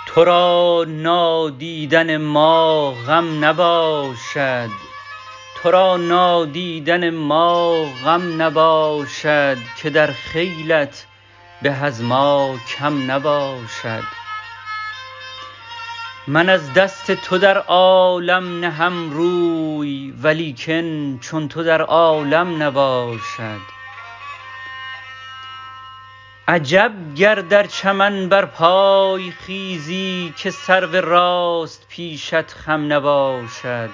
تو را نادیدن ما غم نباشد، تو را نادیدن ما غم نباشد، که در خیلت به از ما کم نباشد. من از دست تو در عالم نهم روی، ولیکن چون تو در عالم نباشد. عجب گر در چمن بر پای خیزی، که سرو راست پیشت خم نباشد.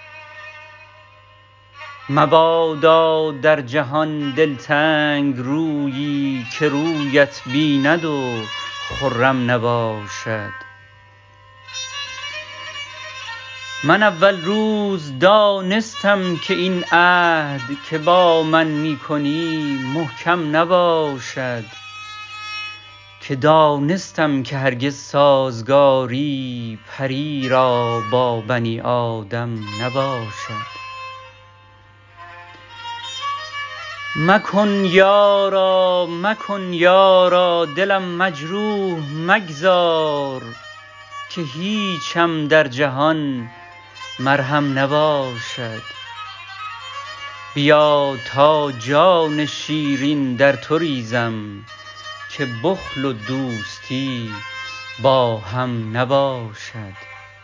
مبادا در جهان دلتنگ رویی، که رویت بیند و خرم نباشد. من اول روز دانستم که این عهد که با من می کنی محکم نباشد، که دانستم که هرگز سازگاری پری را با بنی آدم نباشد. مکن یارا دلم مجروح مگذار، که هیچم در جهان مرهم نباشد. بیا تا جان شیرین در تو ریزم، که بخل و دوستی با هم نباشد.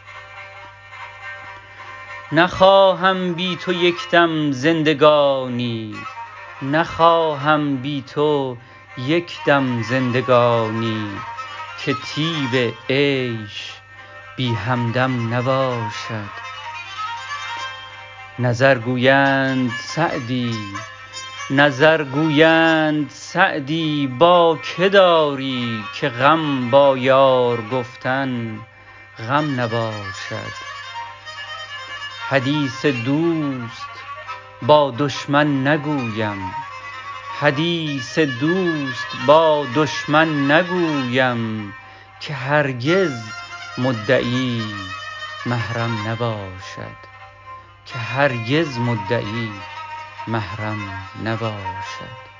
نخواهم بی تو یکدم زندگانی، نخواهم بی تو یکدم زندگانی، که طیب عیش بی همدم نباشد. نظر گویند سعدی با که داری، که غم با یار گفتن غم نباشد. حدیث دوست با دشمن نگویم، که هرگز مدعی محرم نباشد.